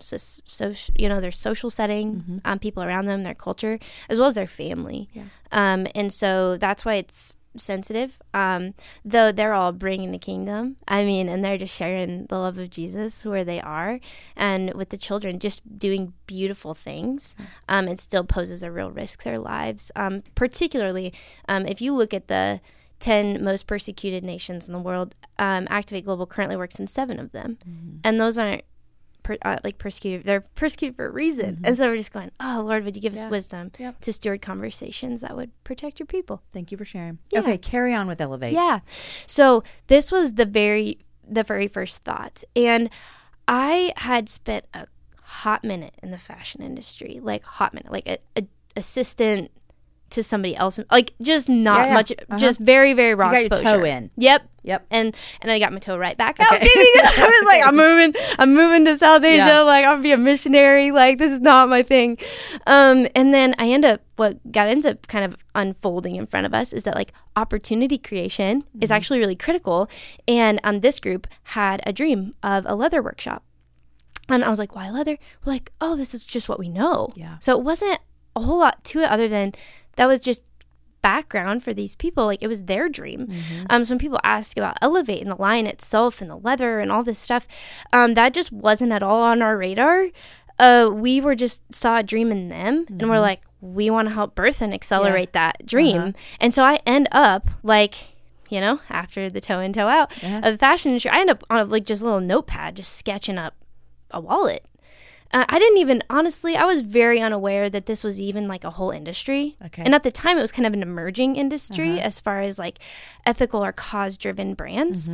their social setting, people around them, their culture, as well as their family. Yeah. And so that's why it's sensitive, though they're all bringing the kingdom. I mean, and they're just sharing the love of Jesus where they are, and with the children just doing beautiful things. It still poses a real risk to their lives, particularly if you look at the 10 most persecuted nations in the world. Activate Global currently works in 7 of them, and those aren't persecuted. They're persecuted for a reason. And so we're just going, oh, Lord, would you give us wisdom to steward conversations that would protect your people? Thank you for sharing. Yeah. Okay, carry on with Elevate. Yeah. So this was the very first thought. And I had spent a hot minute in the fashion industry, like a assistant to somebody else, like just not much, just very, very raw exposure. You got your toe in. Yep. And I got my toe right back out. I was like, I'm moving to South Asia. Like, I'm gonna be a missionary. Like, this is not my thing. And then what ends up kind of unfolding in front of us is that like opportunity creation is actually really critical. And this group had a dream of a leather workshop. And I was like, why leather? We're like, oh, this is just what we know. Yeah. So it wasn't a whole lot to it other than that was just background for these people. Like, it was their dream. So when people ask about Elevate and the line itself and the leather and all this stuff, that just wasn't at all on our radar. We were just saw a dream in them, and we're like, we want to help birth and accelerate that dream. And so I end up like, after the toe in, toe out of the fashion industry, I end up on like just a little notepad, just sketching up a wallet. I didn't even, honestly, I was very unaware that this was even like a whole industry. Okay. And at the time, it was kind of an emerging industry as far as like ethical or cause-driven brands.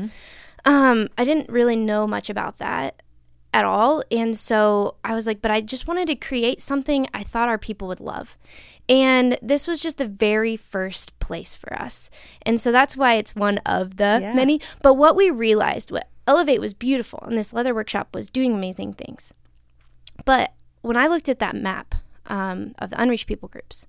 I didn't really know much about that at all. And so I was like, but I just wanted to create something I thought our people would love. And this was just the very first place for us. And so that's why it's one of the many. But what we realized, what Elevate was beautiful, and this leather workshop was doing amazing things. But when I looked at that map of the unreached people groups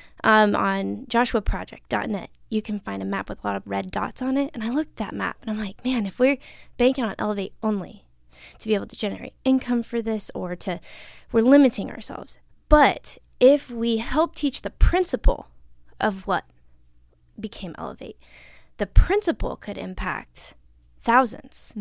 on joshuaproject.net, you can find a map with a lot of red dots on it. And I looked at that map and I'm like, man, if we're banking on Elevate only to be able to generate income for this, we're limiting ourselves. But if we help teach the principle of what became Elevate, the principle could impact thousands.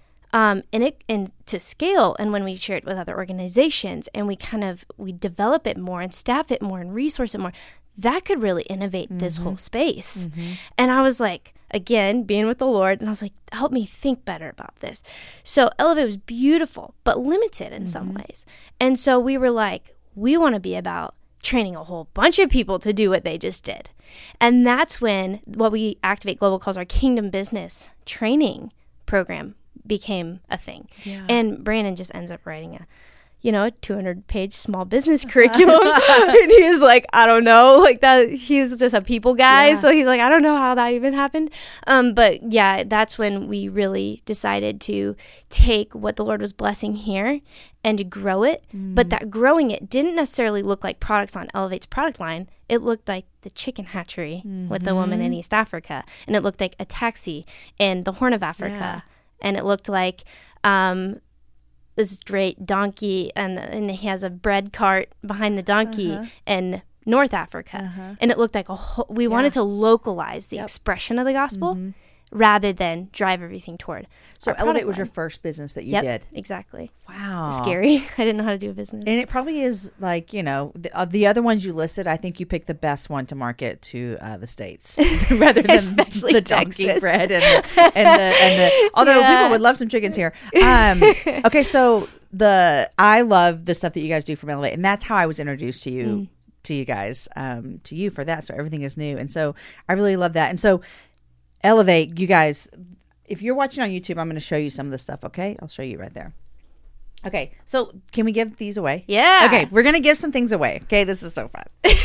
And to scale, and when we share it with other organizations and we develop it more and staff it more and resource it more, that could really innovate this whole space. And I was like, again, being with the Lord, and I was like, help me think better about this. So Elevate was beautiful, but limited in some ways. And so we were like, we want to be about training a whole bunch of people to do what they just did. And that's when what we Activate Global calls our Kingdom Business Training Program became a thing. Yeah. And Brandon just ends up writing a 200-page small business curriculum. And he's like, I don't know, like that. He's just a people guy. So he's like, I don't know how that even happened. But yeah, that's when we really decided to take what the Lord was blessing here and to grow it. But that growing it didn't necessarily look like products on Elevate's product line. It looked like the chicken hatchery with the woman in East Africa. And it looked like a taxi in the Horn of Africa. Yeah. And it looked like this great donkey, and he has a bread cart behind the donkey in North Africa. And it looked like we wanted to localize the expression of the gospel rather than drive everything toward. So Elevate was your first business that you did? Exactly. Wow. Scary. I didn't know how to do a business. And it probably is like, the other ones you listed, I think you picked the best one to market to the States rather than especially the donkey bread and the although people would love some chickens here. Okay, so I love the stuff that you guys do from Elevate, and that's how I was introduced to you, to you guys, to you for that. So everything is new. And so I really love that. And so Elevate, you guys, if you're watching on YouTube, I'm going to show you some of the stuff, okay? I'll show you right there. Okay, so can we give these away? Yeah. Okay, we're going to give some things away. Okay, this is so fun.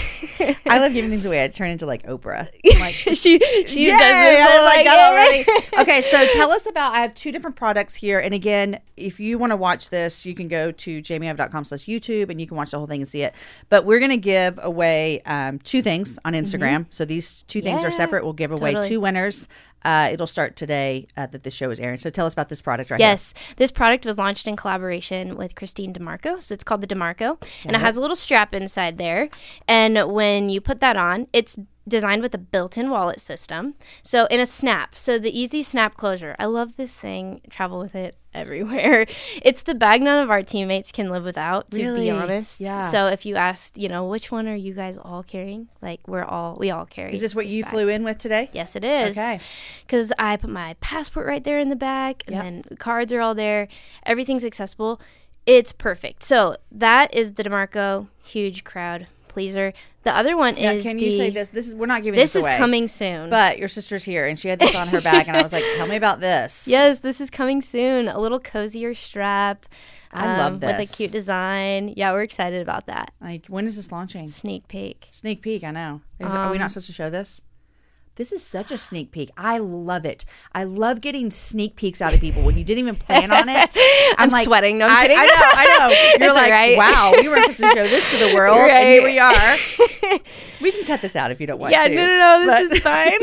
I love giving things away. I turn into like Oprah. I'm like, she does it. I got already. Okay, so tell us about, I have 2 different products here. And again, if you want to watch this, you can go to jamieive.com/YouTube and you can watch the whole thing and see it. But we're going to give away 2 things on Instagram. So these 2 things are separate. We'll give away 2 winners. It'll start today that this show is airing. So tell us about this product right here. Yes. This product was launched in collaboration with Christine DeMarco. So it's called the DeMarco. And it has a little strap inside there. And when you put that on, it's designed with a built-in wallet system. So in a snap. So the easy snap closure. I love this thing. Travel with it everywhere. It's the bag none of our teammates can live without, to be honest. Yeah. So if you asked, which one are you guys all carrying? Like we all carry. Is this what you bag. flew in with today? Yes, it is. Okay. Because I put my passport right there in the back, and then the cards are all there. Everything's accessible. It's perfect. So that is the DeMarco, huge crowd pleaser. The other one is can you say this? This is, we're not giving this away. This is coming soon. But your sister's here, and she had this on her back, and I was like, tell me about this. Yes, this is coming soon. A little cozier strap. I love this. With a cute design. Yeah, we're excited about that. Like, when is this launching? Sneak peek. Sneak peek, I know. Are we not supposed to show this? This is such a sneak peek. I love it. I love getting sneak peeks out of people when you didn't even plan on it. I'm like, sweating. No, I'm kidding. I know. You're like, right. Wow, we weren't supposed to show this to the world, right. And here we are. We can cut this out if you don't want to. Yeah, no, this is fine.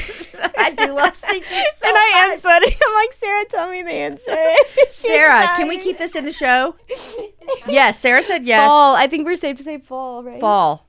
I do love sneak peeks so and I am much. sweating. I'm like, Sarah, tell me the answer. Sarah, can we keep this in the show? Yes, Sarah said yes. Fall. I think we're safe to say fall, right? Fall.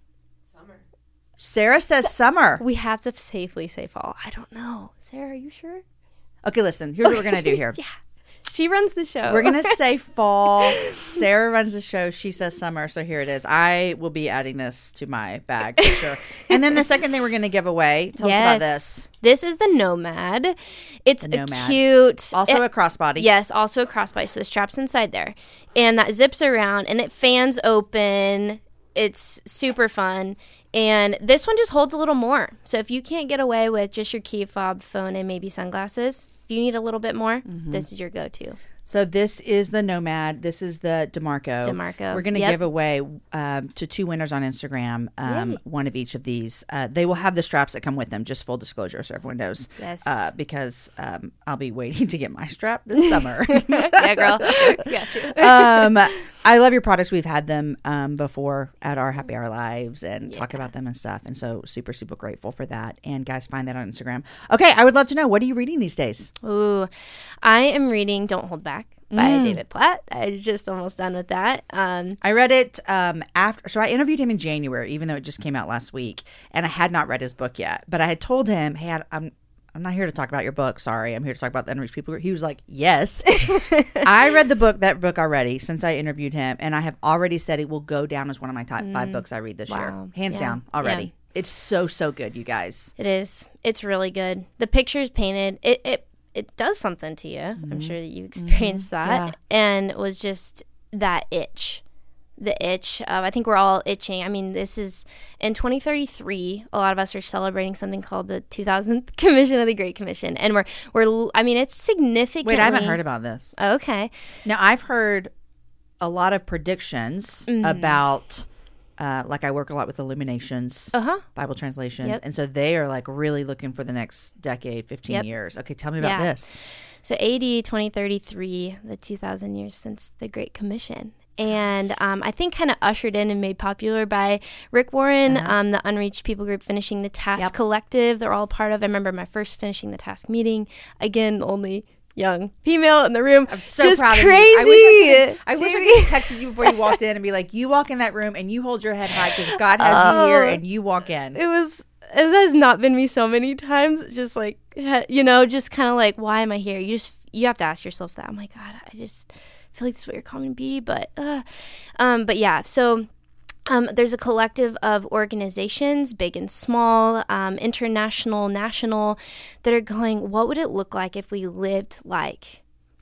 Sarah says summer. We have to safely say fall. I don't know. Sarah, are you sure? Okay, listen. Here's what we're going to do here. Yeah. She runs the show. We're going to say fall. Sarah runs the show. She says summer. So here it is. I will be adding this to my bag for sure. And then the second thing we're going to give away. Tell us about this. This is the Nomad. It's a cute. Also a crossbody. Yes, also a crossbody. So the strap's inside there. And that zips around and it fans open. It's super fun. And this one just holds a little more. So if you can't get away with just your key fob, phone, and maybe sunglasses, if you need a little bit more, this is your go-to. So this is the Nomad. This is the DeMarco. DeMarco. We're going to give away to 2 winners on Instagram, one of each of these. They will have the straps that come with them, just full disclosure so everyone knows. Yes. Because I'll be waiting to get my strap this summer. Yeah, girl. Got you. I love your products. We've had them before at our Happy Hour Lives and talk about them and stuff. And so super, super grateful for that. And guys, find that on Instagram. Okay, I would love to know, what are you reading these days? Ooh, I am reading Don't Hold Back by David Platt. I'm just almost done with that. I read it after. So I interviewed him in January, even though it just came out last week. And I had not read his book yet. But I had told him, hey, I'm not here to talk about your book. Sorry. I'm here to talk about the Unreached People. He was like, yes. I read that book already since I interviewed him. And I have already said it will go down as one of my top 5 books I read this year. Hands down already. Yeah. It's so, so good, you guys. It is. It's really good. The pictures painted, it does something to you. I'm sure that you experienced that. Yeah. And it was just that itch the itch. I think we're all itching. I mean, this is in 2033. A lot of us are celebrating something called the 2000th Commission of the Great Commission, and we're. I mean, it's significant. Wait, I haven't heard about this. Okay. Now, I've heard a lot of predictions about. Like I work a lot with Illuminations, Bible translations, and so they are like really looking for the next decade, 15 years. Okay, tell me about this. So AD 2033, the 2,000 years since the Great Commission. And I think kind of ushered in and made popular by Rick Warren, the Unreached People Group, Finishing the Task Collective. They're all part of. I remember my first Finishing the Task meeting. Again, only young female in the room. I'm so just proud crazy. of you. I wish I could have texted you before you walked in and be like, you walk in that room and you hold your head high because God has you here and you walk in. It has not been me so many times. Just like, just kind of like, why am I here? You have to ask yourself that. I'm like, God, I just feel like this is what you're calling me to be. But yeah, so there's a collective of organizations, big and small, international, national, that are going, what would it look like if we lived like,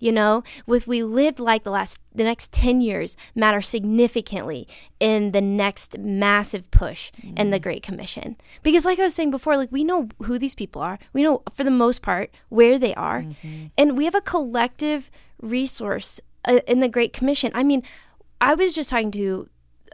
if we lived like the next 10 years matter significantly in the next massive push in the Great Commission. Because like I was saying before, like we know who these people are. We know for the most part where they are. And we have a collective resource in the Great Commission. I mean, I was just talking to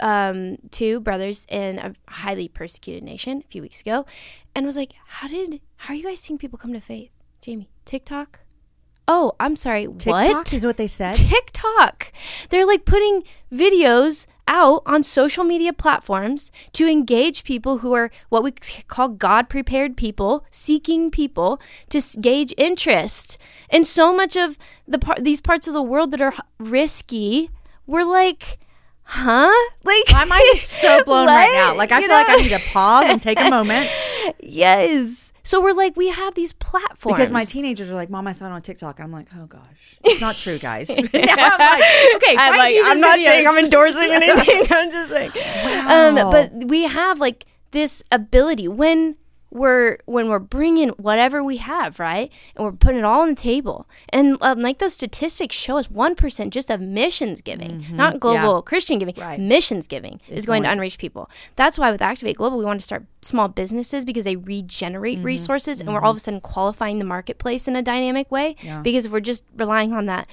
two brothers in a highly persecuted nation a few weeks ago, and was like, how are you guys seeing people come to faith? Jamie, TikTok? Oh, I'm sorry, what? TikTok is what they said? TikTok. They're like putting videos out on social media platforms to engage people who are what we call God-prepared people, seeking people to gauge interest. And so much of these parts of the world that are risky, we're like, huh? Like, my mind is so blown right now. Like, I feel like I need to pause and take a moment. Yes. So we're like, we have these platforms. Because my teenagers are like, Mom, I saw it on TikTok. And I'm like, oh, gosh. It's not true, guys. Now I'm like, okay, I'm not saying I'm endorsing anything. I'm just saying. Wow. But we have, like, this ability when we're bringing whatever we have, right? And we're putting it all on the table. And like those statistics show us 1% just of missions giving, not global Christian giving, missions giving is going to unreached people. That's why with Activate Global, we want to start small businesses because they regenerate resources, and we're all of a sudden qualifying the marketplace in a dynamic way. Because if we're just relying on that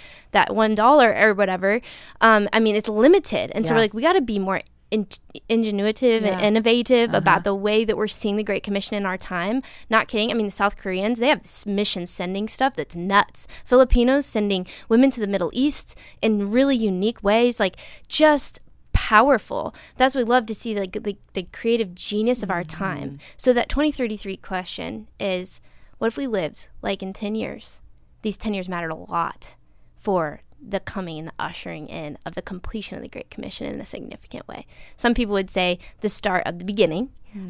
$1 or whatever, I mean, it's limited. And so we're like, we got to be more ingenuitive and innovative about the way that we're seeing the Great Commission in our time. Not kidding. I mean, the South Koreans, they have this mission sending stuff that's nuts. Filipinos sending women to the Middle East in really unique ways, like just powerful. That's what we love to see, like the creative genius of our time. So that 2033 question is, what if we lived like in 10 years? These 10 years mattered a lot for the coming and the ushering in of the completion of the Great Commission in a significant way. Some people would say the start of the beginning.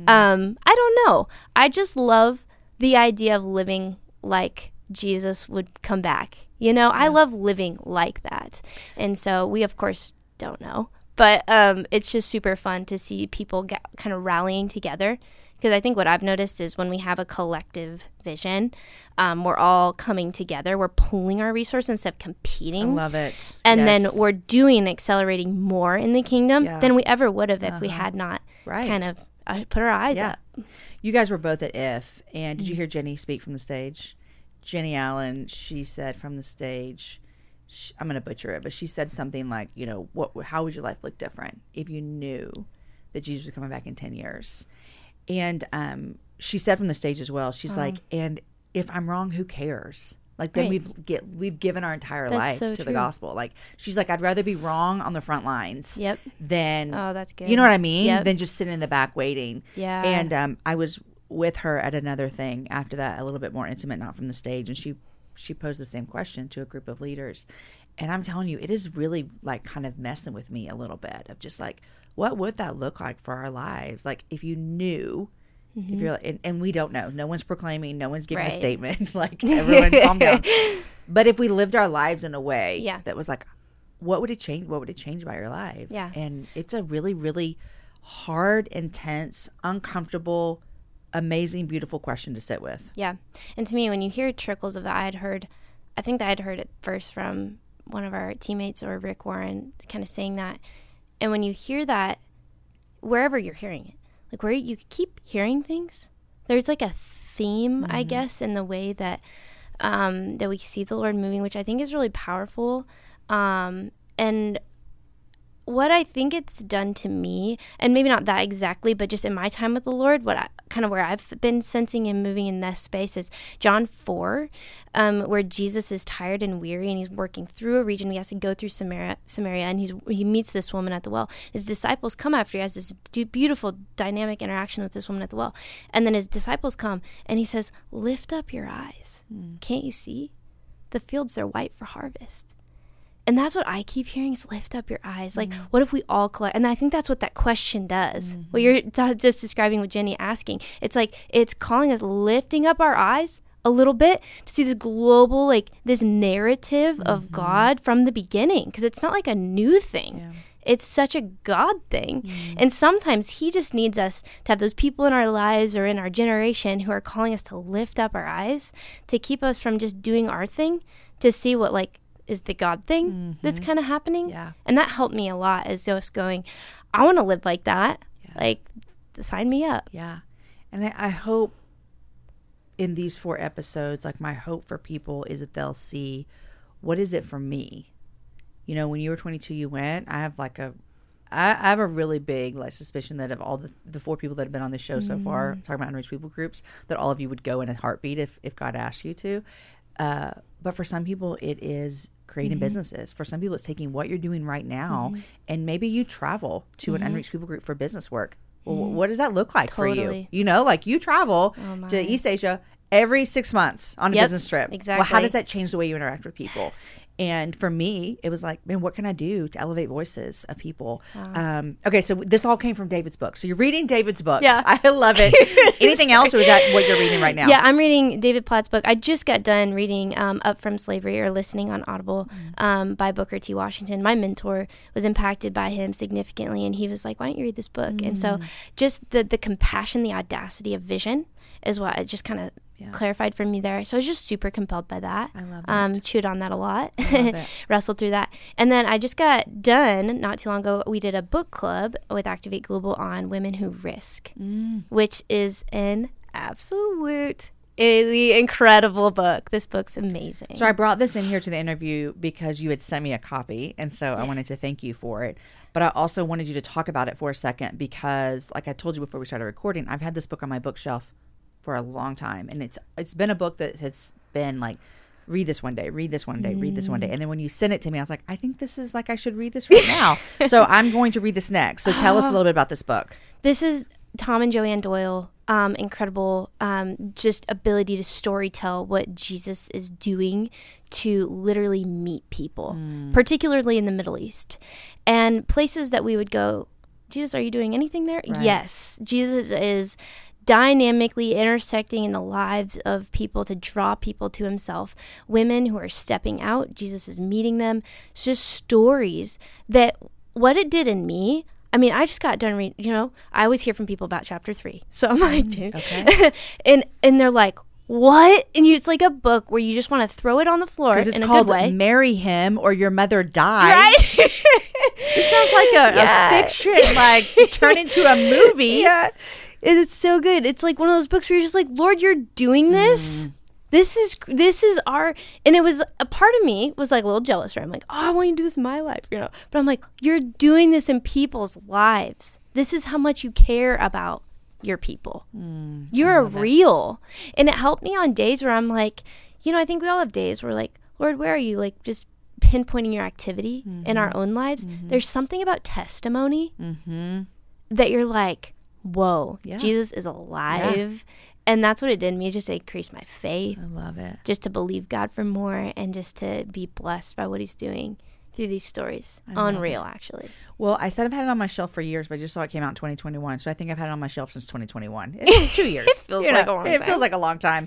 I don't know. I just love the idea of living like Jesus would come back. I love living like that. And so we, of course, don't know. But it's just super fun to see people kind of rallying together. Because I think what I've noticed is when we have a collective vision, we're all coming together. We're pooling our resources instead of competing. I love it. And then we're doing accelerating more in the kingdom than we ever would have if we had not kind of put our eyes up. You guys were both at IF. And did you hear Jenny speak from the stage? Jenny Allen, she said from the stage, I'm going to butcher it, but she said something like, how would your life look different if you knew that Jesus was coming back in 10 years? And she said from the stage as well, she's like, and if I'm wrong, who cares? Like, then we've given our entire life to the gospel. Like, she's like, I'd rather be wrong on the front lines than, that's good. You know what I mean? Than just sitting in the back waiting. Yeah. And I was with her at another thing after that, a little bit more intimate, not from the stage. And she posed the same question to a group of leaders. And I'm telling you, it is really like kind of messing with me a little bit of just like, what would that look like for our lives? Like, if you knew, if you're, and we don't know. No one's proclaiming. No one's giving a statement. Like, everyone calm down. But if we lived our lives in a way that was like, what would it change? What would it change about your life? Yeah. And it's a really, really hard, intense, uncomfortable, amazing, beautiful question to sit with. Yeah. And to me, when you hear trickles of that, I think that I'd heard it first from one of our teammates or Rick Warren kind of saying that. And when you hear that, wherever you're hearing it, like where you keep hearing things, there's like a theme, I guess, in the way that that we see the Lord moving, which I think is really powerful. And what I think it's done to me, and maybe not that exactly, but just in my time with the Lord, where I've been sensing and moving in this space is John 4, where Jesus is tired and weary, and he's working through a region. He has to go through Samaria, and he meets this woman at the well. His disciples come after. He has this beautiful dynamic interaction with this woman at the well, and then his disciples come, and he says, "Lift up your eyes. Can't you see? The fields are white for harvest." And that's what I keep hearing is lift up your eyes. Like, what if we all collect? And I think that's what that question does. What you're just describing with Jenny asking. It's like, it's calling us lifting up our eyes a little bit to see this global, like this narrative of God from the beginning. Because it's not like a new thing. Yeah. It's such a God thing. And sometimes he just needs us to have those people in our lives or in our generation who are calling us to lift up our eyes, to keep us from just doing our thing, to see what like is the God thing that's kind of happening. Yeah. And that helped me a lot as just going, I want to live like that. Yeah. Like, sign me up. Yeah. And I hope in these 4 episodes, like my hope for people is that they'll see, what is it for me? You know, when you were 22, you went. I have a really big like suspicion that of all the 4 people that have been on this show so far, talking about unreached people groups, that all of you would go in a heartbeat if God asked you to. But for some people, it is creating businesses. For some people, it's taking what you're doing right now, and maybe you travel to an unreached people group for business work. Well, what does that look like for you? You know, like you travel to East Asia every 6 months on a business trip. Exactly. Well, how does that change the way you interact with people? Yes. And for me, it was like, man, what can I do to elevate voices of people? Okay, so this all came from David's book. So you're reading David's book. Yeah. I love it. Anything else, or is that what you're reading right now? Yeah, I'm reading David Platt's book. I just got done reading Up From Slavery, or listening on Audible by Booker T. Washington. My mentor was impacted by him significantly, and he was like, why don't you read this book? And so just the compassion, the audacity of vision is what it just kind of clarified for me there. So I was just super compelled by that. I love it. Chewed on that a lot. Wrestled through that. And then I just got done not too long ago. We did a book club with Activate Global on women who risk, which is an absolutely incredible book. This book's amazing. So I brought this in here to the interview because you had sent me a copy, and so I wanted to thank you for it. But I also wanted you to talk about it for a second because, like I told you before we started recording, I've had this book on my bookshelf for a long time, and it's been a book that has been like, read this one day, read this one day, read this one day. And then when you sent it to me, I was like, I think this is like, I should read this right now. So I'm going to read this next. So tell us a little bit about this book. This is Tom and Joanne Doyle. Incredible just ability to storytell what Jesus is doing to literally meet people, particularly in the Middle East. And places that we would go, Jesus, are you doing anything there? Right. Yes. Jesus is dynamically intersecting in the lives of people to draw people to himself. Women who are stepping out, Jesus is meeting them. It's just stories that what it did in me. I mean, I just got done reading, I always hear from people about chapter 3. So I'm like, dude. Okay. and they're like, what? And it's like a book where you just want to throw it on the floor in a good way. Marry Him or Your Mother Dies. Right? This sounds like a fiction, like turn into a movie. Yeah. It's so good. It's like one of those books where you're just like, Lord, you're doing this? This is our, and it was, a part of me was like a little jealous, right? I'm like, oh, I want you to do this in my life, But I'm like, you're doing this in people's lives. This is how much you care about your people. You're real. And it helped me on days where I'm like, I think we all have days where like, Lord, where are you? Like just pinpointing your activity in our own lives. There's something about testimony that you're like, whoa, Jesus is alive. And that's what it did to me, just to increase my faith. I love it. Just to believe God for more and just to be blessed by what he's doing through these stories. Unreal, actually. Well, I said I've had it on my shelf for years, but I just saw it came out in 2021. So I think I've had it on my shelf since 2021. It's 2 years. It feels like a long time. It feels like a long time.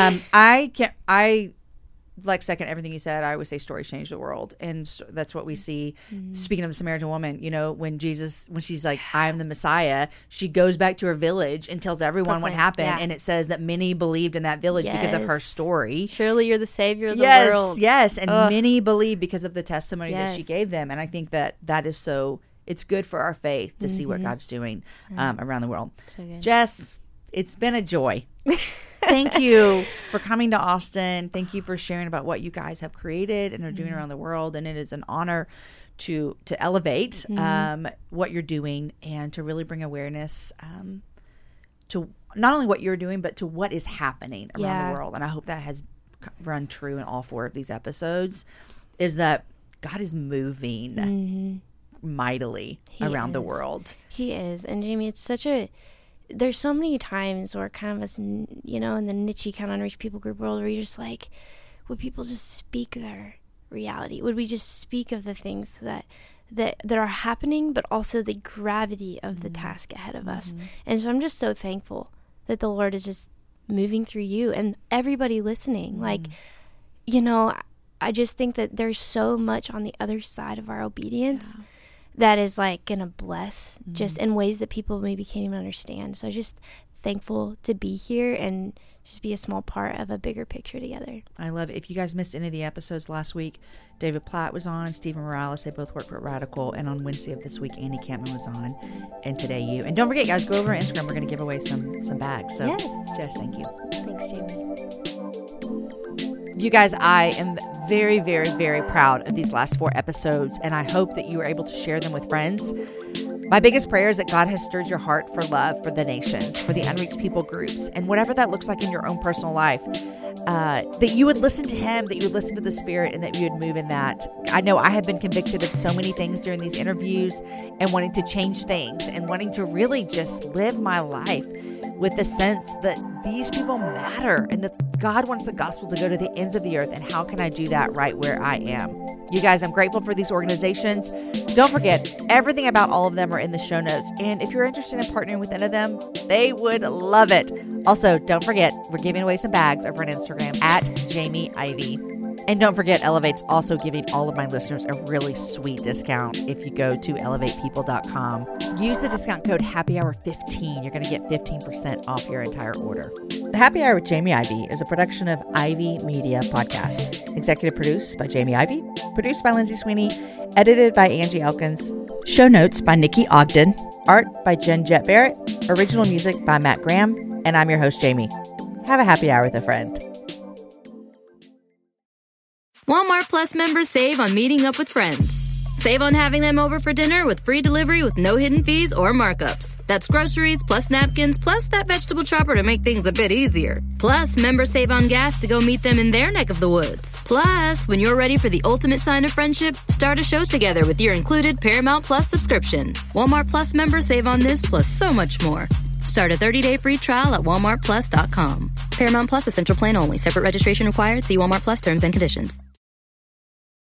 I like second everything you said. I always say stories change the world, and that's what we see. Speaking of the Samaritan woman, when she's like, I am the Messiah, she goes back to her village and tells everyone what happened, and it says that many believed in that village because of her story. Surely you're the savior of the world. Yes, and many believed because of the testimony that she gave them, and I think that is so it's good for our faith to see what God's doing around the world. So good. Jess, it's been a joy. Thank you for coming to Austin. Thank you for sharing about what you guys have created and are doing around the world. And it is an honor to elevate what you're doing and to really bring awareness to not only what you're doing, but to what is happening around the world. And I hope that has run true in all 4 of these episodes, is that God is moving mightily around the world. He is. And Jamie, it's there's so many times where kind of us, you know, in the niche kind of unreached people group world, where you're just like, would people just speak their reality? Would we just speak of the things that are happening, but also the gravity of the task ahead of us? And so I'm just so thankful that the Lord is just moving through you and everybody listening. Like, you know, I just think that there's so much on the other side of our obedience that is like going to bless just in ways that people maybe can't even understand. So just thankful to be here and just be a small part of a bigger picture together. I love it. If you guys missed any of the episodes last week, David Platt was on, Stephen Morales, they both work for Radical, and on Wednesday of this week, Andy Campman was on, and today you. And don't forget, guys, go over to Instagram. We're going to give away some bags. So, yes. Jess, thank you. Thanks, Jamie. You guys, I am very, very, very proud of these last 4 episodes, and I hope that you were able to share them with friends. My biggest prayer is that God has stirred your heart for love for the nations, for the unreached people groups, and whatever that looks like in your own personal life, that you would listen to Him, that you would listen to the Spirit, and that you would move in that. I know I have been convicted of so many things during these interviews and wanting to change things and wanting to really just live my life with the sense that these people matter and that God wants the gospel to go to the ends of the earth. And how can I do that right where I am? You guys, I'm grateful for these organizations. Don't forget, everything about all of them are in the show notes. And if you're interested in partnering with any of them, they would love it. Also, don't forget, we're giving away some bags over on Instagram at Jamie Ivey. And don't forget, Elevate's also giving all of my listeners a really sweet discount if you go to elevatepeople.com. Use the discount code HAPPYHOUR15. You're going to get 15% off your entire order. The Happy Hour with Jamie Ivey is a production of Ivy Media Podcasts. Executive produced by Jamie Ivey. Produced by Lindsay Sweeney. Edited by Angie Elkins. Show notes by Nikki Ogden. Art by Jen Jett Barrett. Original music by Matt Graham. And I'm your host, Jamie. Have a happy hour with a friend. Walmart Plus members save on meeting up with friends. Save on having them over for dinner with free delivery with no hidden fees or markups. That's groceries plus napkins plus that vegetable chopper to make things a bit easier. Plus, members save on gas to go meet them in their neck of the woods. Plus, when you're ready for the ultimate sign of friendship, start a show together with your included Paramount Plus subscription. Walmart Plus members save on this plus so much more. Start a 30-day free trial at walmartplus.com. Paramount Plus Essential Plan only. Separate registration required. See Walmart Plus terms and conditions.